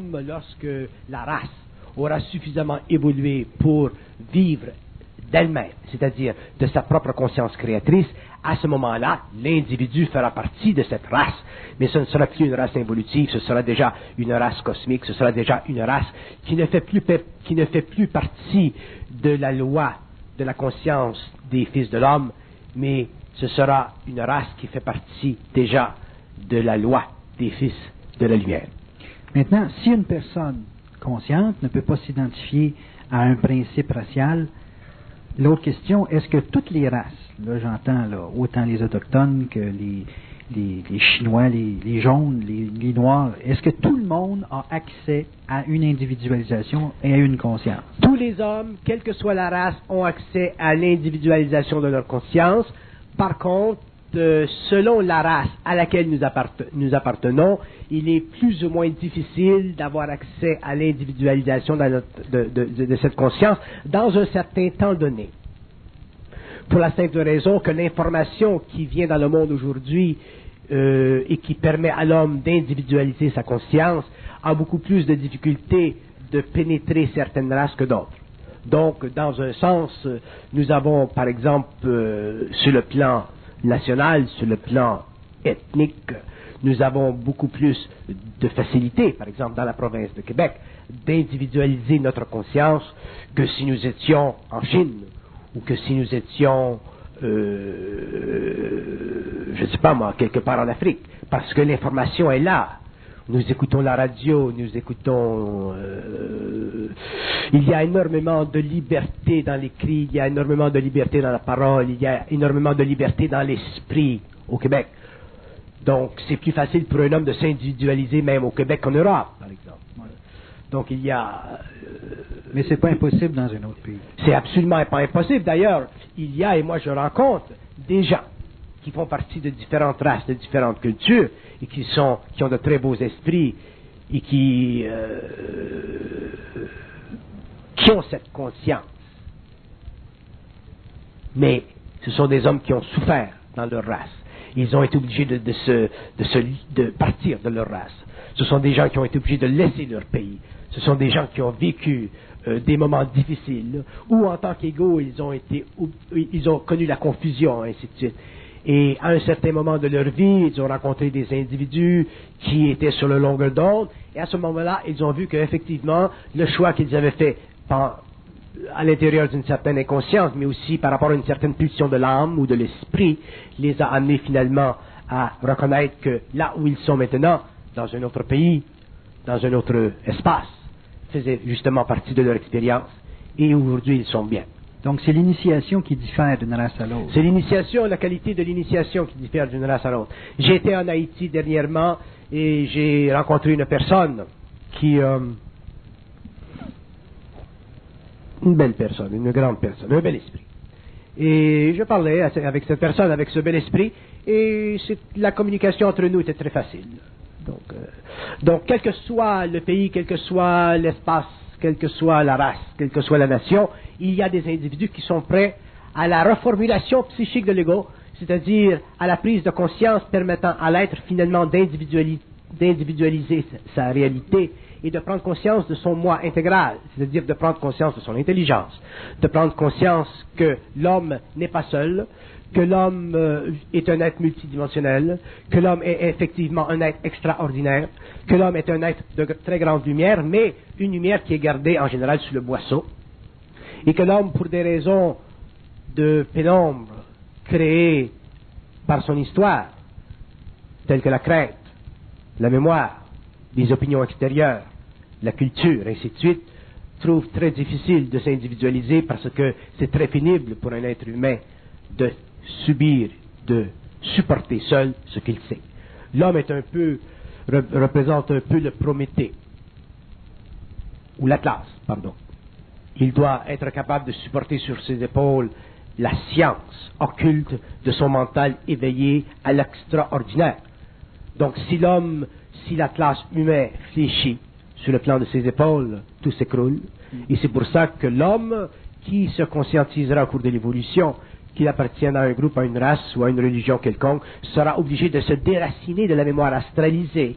la race aura suffisamment évolué pour vivre d'elle-même, c'est-à-dire de sa propre conscience créatrice, à ce moment-là, l'individu fera partie de cette race, mais ce ne sera plus une race involutive, ce sera déjà une race cosmique, ce sera déjà une race qui ne fait plus partie de la loi de la conscience des fils de l'homme, mais ce sera une race qui fait partie déjà de la loi des fils de la lumière. Maintenant, si une personne consciente ne peut pas s'identifier à un principe racial, l'autre question, est-ce que toutes les races, là j'entends là, autant les autochtones que les Chinois, les jaunes, les noirs, est-ce que tout le monde a accès à une individualisation et à une conscience? Tous les hommes, quelle que soit la race, ont accès à l'individualisation de leur conscience. Par contre, selon la race à laquelle nous appartenons, il est plus ou moins difficile d'avoir accès à l'individualisation de cette conscience dans un certain temps donné. Pour la simple raison que l'information qui vient dans le monde aujourd'hui et qui permet à l'homme d'individualiser sa conscience a beaucoup plus de difficultés de pénétrer certaines races que d'autres. Donc, dans un sens, nous avons, par exemple, sur le plan national, sur le plan ethnique, nous avons beaucoup plus de facilité, par exemple dans la province de Québec, d'individualiser notre conscience que si nous étions en Chine ou que si nous étions, je ne sais pas moi, quelque part en Afrique, parce que l'information est là. Nous écoutons la radio, nous écoutons... il y a énormément de liberté dans l'écrit, il y a énormément de liberté dans la parole, il y a énormément de liberté dans l'esprit au Québec. Donc, c'est plus facile pour un homme de s'individualiser même au Québec qu'en Europe, par exemple. Donc, il y a... Mais c'est pas impossible dans un autre pays. C'est absolument pas impossible. D'ailleurs, il y a, et moi je rencontre, des gens qui font partie de différentes races, de différentes cultures, et qui ont de très beaux esprits, et qui ont cette conscience. Mais ce sont des hommes qui ont souffert dans leur race. Ils ont été obligés de partir de leur race. Ce sont des gens qui ont été obligés de laisser leur pays. Ce sont des gens qui ont vécu des moments difficiles, où en tant qu'égaux, ils ont connu la confusion, ainsi de suite. Et à un certain moment de leur vie, ils ont rencontré des individus qui étaient sur le longueur d'onde, et à ce moment-là, ils ont vu qu'effectivement, le choix qu'ils avaient fait à l'intérieur d'une certaine inconscience, mais aussi par rapport à une certaine pulsion de l'âme ou de l'esprit, les a amenés finalement à reconnaître que là où ils sont maintenant, dans un autre pays, dans un autre espace, faisait justement partie de leur expérience, et aujourd'hui ils sont bien. Donc c'est l'initiation qui diffère d'une race à l'autre. C'est l'initiation, la qualité de l'initiation qui diffère d'une race à l'autre. J'ai été en Haïti dernièrement et j'ai rencontré une personne qui... une belle personne, une grande personne, un bel esprit. Et je parlais avec cette personne, avec ce bel esprit, et la communication entre nous était très facile. Donc, quel que soit le pays, quel que soit l'espace, quelle que soit la race, quelle que soit la nation, il y a des individus qui sont prêts à la reformulation psychique de l'ego, c'est-à-dire à la prise de conscience permettant à l'être finalement d'individualiser sa réalité et de prendre conscience de son moi intégral, c'est-à-dire de prendre conscience de son intelligence, de prendre conscience que l'homme n'est pas seul, que l'homme est un être multidimensionnel, que l'homme est effectivement un être extraordinaire, que l'homme est un être de très grande lumière, mais une lumière qui est gardée en général sous le boisseau, et que l'homme, pour des raisons de pénombre créées par son histoire, telles que la crainte, la mémoire, les opinions extérieures, la culture, ainsi de suite, trouve très difficile de s'individualiser parce que c'est très pénible pour un être humain de subir, de supporter seul ce qu'il sait. L'homme est un peu, représente un peu le Prométhée, ou l'Atlas, pardon. Il doit être capable de supporter sur ses épaules la science occulte de son mental éveillé à l'extraordinaire. Donc si l'Atlas humain fléchit sur le plan de ses épaules, tout s'écroule. Et c'est pour ça que l'homme qui se conscientisera au cours de l'évolution, qu'il appartienne à un groupe, à une race ou à une religion quelconque, sera obligé de se déraciner de la mémoire astralisée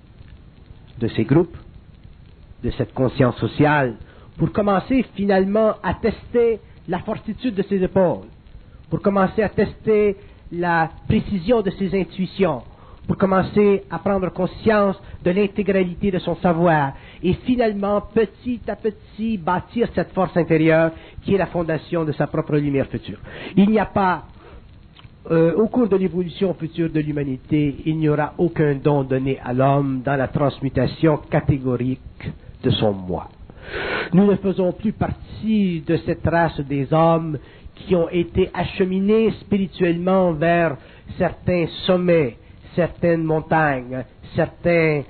de ces groupes, de cette conscience sociale, pour commencer finalement à tester la fortitude de ses épaules, pour commencer à tester la précision de ses intuitions, pour commencer à prendre conscience de l'intégralité de son savoir et finalement, petit à petit, bâtir cette force intérieure qui est la fondation de sa propre lumière future. Il n'y a pas, au cours de l'évolution future de l'humanité, il n'y aura aucun don donné à l'homme dans la transmutation catégorique de son moi. Nous ne faisons plus partie de cette race des hommes qui ont été acheminés spirituellement vers certains sommets, certaines montagnes, certaines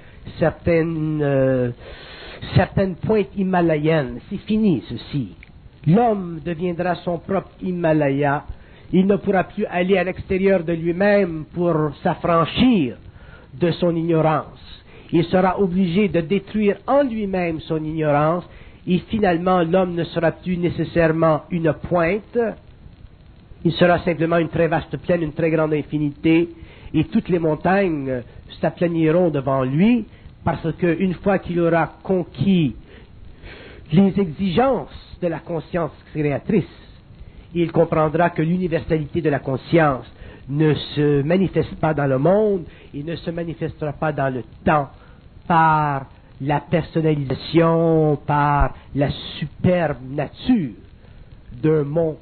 pointes himalayennes. C'est fini, ceci. L'homme deviendra son propre Himalaya. Il ne pourra plus aller à l'extérieur de lui-même pour s'affranchir de son ignorance. Il sera obligé de détruire en lui-même son ignorance et finalement l'homme ne sera plus nécessairement une pointe. Il sera simplement une très vaste plaine, une très grande infinité. Et toutes les montagnes s'aplaniront devant lui, parce qu'une fois qu'il aura conquis les exigences de la conscience créatrice, il comprendra que l'universalité de la conscience ne se manifeste pas dans le monde et ne se manifestera pas dans le temps par la personnalisation, par la superbe nature d'un monde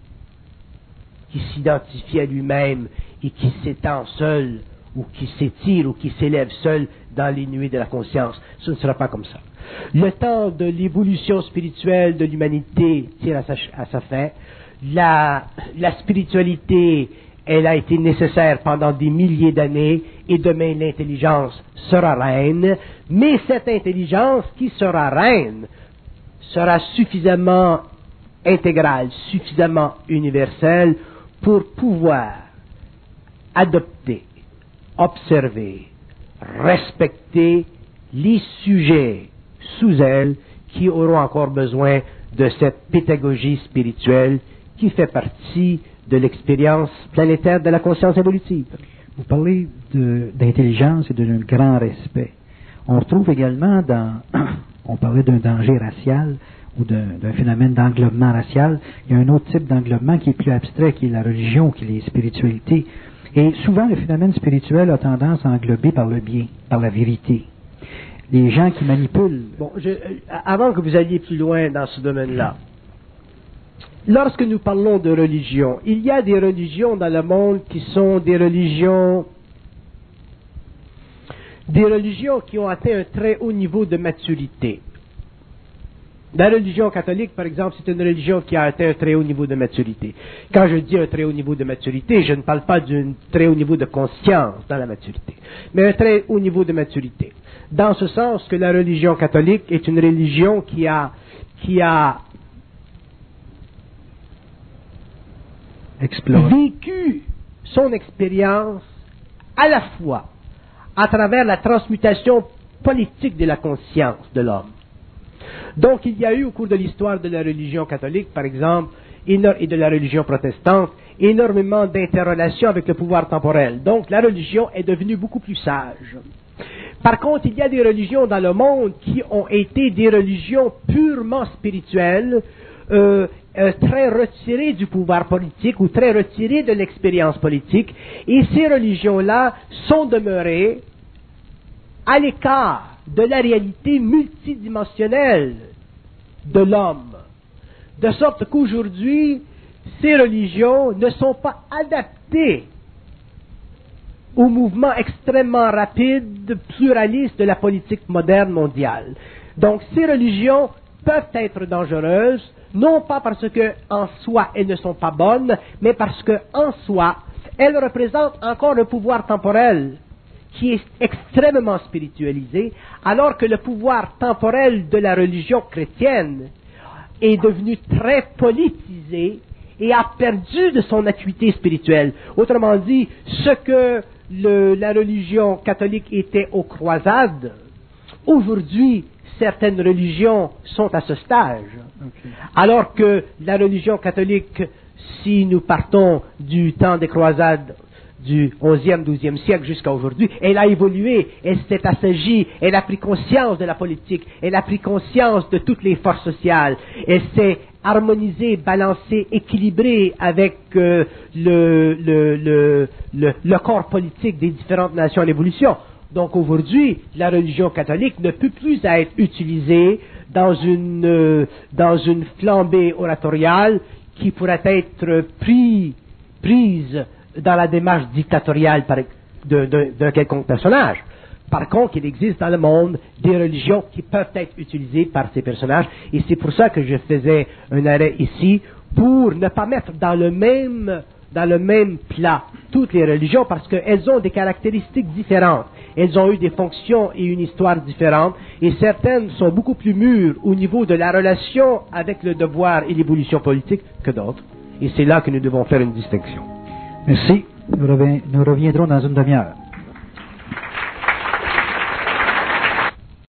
qui s'identifie à lui-même et qui s'étend seul, ou qui s'étire, ou qui s'élève seul dans les nuées de la conscience. Ce ne sera pas comme ça. Le temps de l'évolution spirituelle de l'humanité tire à sa fin. La spiritualité, elle a été nécessaire pendant des milliers d'années, et demain l'intelligence sera reine, mais cette intelligence qui sera reine sera suffisamment intégrale, suffisamment universelle pour pouvoir adopter, observer, respecter les sujets sous elle qui auront encore besoin de cette pédagogie spirituelle qui fait partie de l'expérience planétaire de la conscience évolutive. Vous parlez d'intelligence et d'un grand respect. On retrouve également on parlait d'un danger racial ou d'un phénomène d'englobement racial. Il y a un autre type d'englobement qui est plus abstrait, qui est la religion, qui est les spiritualités. Et souvent, le phénomène spirituel a tendance à englober par le bien, par la vérité. Les gens qui manipulent... Bon, avant que vous alliez plus loin dans ce domaine-là, lorsque nous parlons de religion, il y a des religions dans le monde qui sont des religions qui ont atteint un très haut niveau de maturité. La religion catholique, par exemple, c'est une religion qui a atteint un très haut niveau de maturité. Quand je dis un très haut niveau de maturité, je ne parle pas d'un très haut niveau de conscience dans la maturité, mais un très haut niveau de maturité. Dans ce sens que la religion catholique est une religion qui a vécu son expérience à la fois à travers la transmutation politique de la conscience de l'homme. Donc, il y a eu au cours de l'histoire de la religion catholique, par exemple, et de la religion protestante, énormément d'interrelations avec le pouvoir temporel. Donc, la religion est devenue beaucoup plus sage. Par contre, il y a des religions dans le monde qui ont été des religions purement spirituelles, très retirées du pouvoir politique ou très retirées de l'expérience politique, et ces religions-là sont demeurées à l'écart de la réalité multidimensionnelle de l'homme. De sorte qu'aujourd'hui, ces religions ne sont pas adaptées au mouvement extrêmement rapide, pluraliste de la politique moderne mondiale. Donc, ces religions peuvent être dangereuses, non pas parce que en soi elles ne sont pas bonnes, mais parce que en soi elles représentent encore le pouvoir temporel qui est extrêmement spiritualisé, alors que le pouvoir temporel de la religion chrétienne est devenu très politisé et a perdu de son acuité spirituelle. Autrement dit, ce que la religion catholique était aux croisades, aujourd'hui, certaines religions sont à ce stage. Okay. Alors que la religion catholique, si nous partons du temps des croisades, du 11e, 12e siècle jusqu'à aujourd'hui, elle a évolué, elle s'est assagie, elle a pris conscience de la politique, elle a pris conscience de toutes les forces sociales, elle s'est harmonisée, balancée, équilibrée avec le corps politique des différentes nations en évolution. Donc aujourd'hui, la religion catholique ne peut plus être utilisée dans une flambée oratoriale qui pourrait être prise dans la démarche dictatoriale d'un quelconque personnage. Par contre, il existe dans le monde des religions qui peuvent être utilisées par ces personnages, et c'est pour ça que je faisais un arrêt ici, pour ne pas mettre dans le même plat toutes les religions, parce qu'elles ont des caractéristiques différentes. Elles ont eu des fonctions et une histoire différentes, et certaines sont beaucoup plus mûres au niveau de la relation avec le devoir et l'évolution politique que d'autres. Et c'est là que nous devons faire une distinction. Merci. Nous reviendrons dans une demi-heure.